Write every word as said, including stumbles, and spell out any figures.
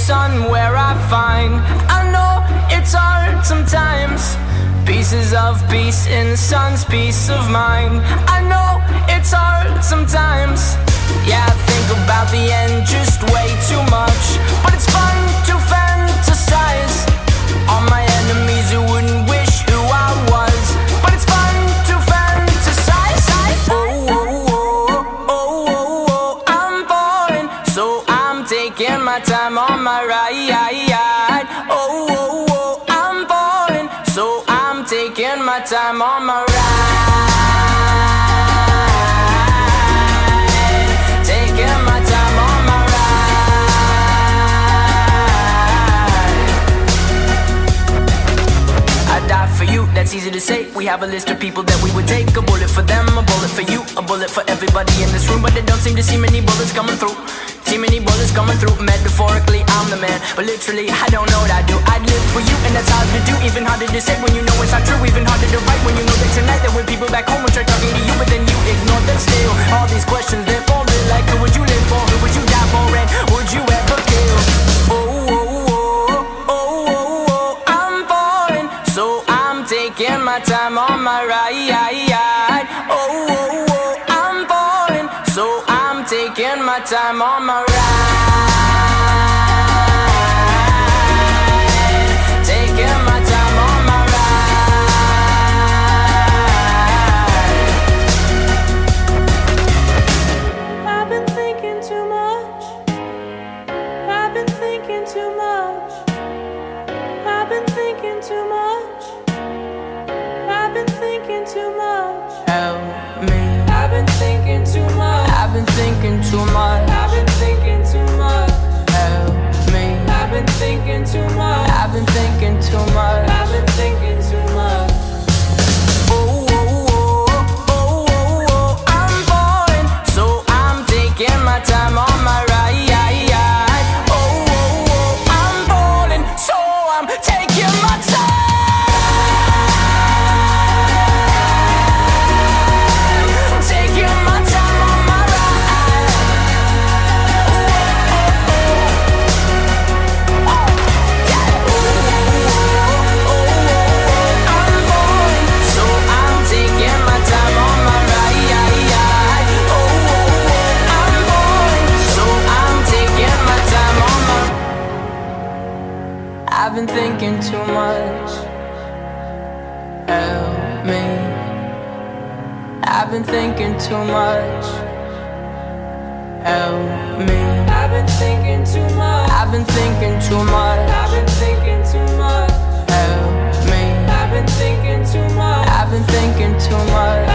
sun where I find. I know it's hard sometimes. Pieces of peace in the sun's peace of mind. I know it's hard sometimes. Yeah, I think about the end just way too much, but it's fun to fantasize on my enemies who wouldn't wish who I was. But it's fun to fantasize. Oh, oh, oh, oh, oh, oh. I'm falling, so I'm taking my time on my ride. Oh, oh, oh, I'm falling, so I'm taking my time on my ride. Taking my time on my ride. I die for you, that's easy to say. We have a list of people that we would take. A bullet for them, a bullet for you, a bullet for everybody in this room. But they don't seem to see many bullets coming through. See many bullets coming through. Metaphorically, I'm the man, but literally, I don't know what I do. I'd live for you, and that's hard to do. Even harder to say when you know it's not true. Even harder to write when you know that tonight there were people back home who tried talking to you, but then you ignore them still. All these questions, they're falling like, who would you live for? Who would you die for? And would you ever kill? Oh, oh, oh, oh, oh, oh, I'm falling, so I'm taking my time on my ride. Oh, oh, oh, I'm falling, so I'm taking my time on my ride. Taking my time on my ride. I've been thinking too much. I've been thinking too much. I've been thinking too much. I've been thinking too much. Help me. I've been thinking too much. I've been thinking too much. I've been thinking too much. Help me. I've been thinking too much. I've been thinking too much. I've been thinking too much. Oh, oh, oh, oh, oh, oh, I'm falling, so I'm taking my time on my ride. Oh, oh, oh, I'm falling, so I'm taking my time. Taking my time on my ride. Oh, oh, oh, yeah. Oh, oh, oh, I'm falling, so I'm taking my time on my ride. Oh, oh, oh, I'm falling, so I'm taking my time on my. I've been thinking too much. Help me. I've been thinking too much. Help me. I've been thinking too much. I've been thinking too much. I've been thinking too much. Help me. I've been thinking too much. I've been thinking too much.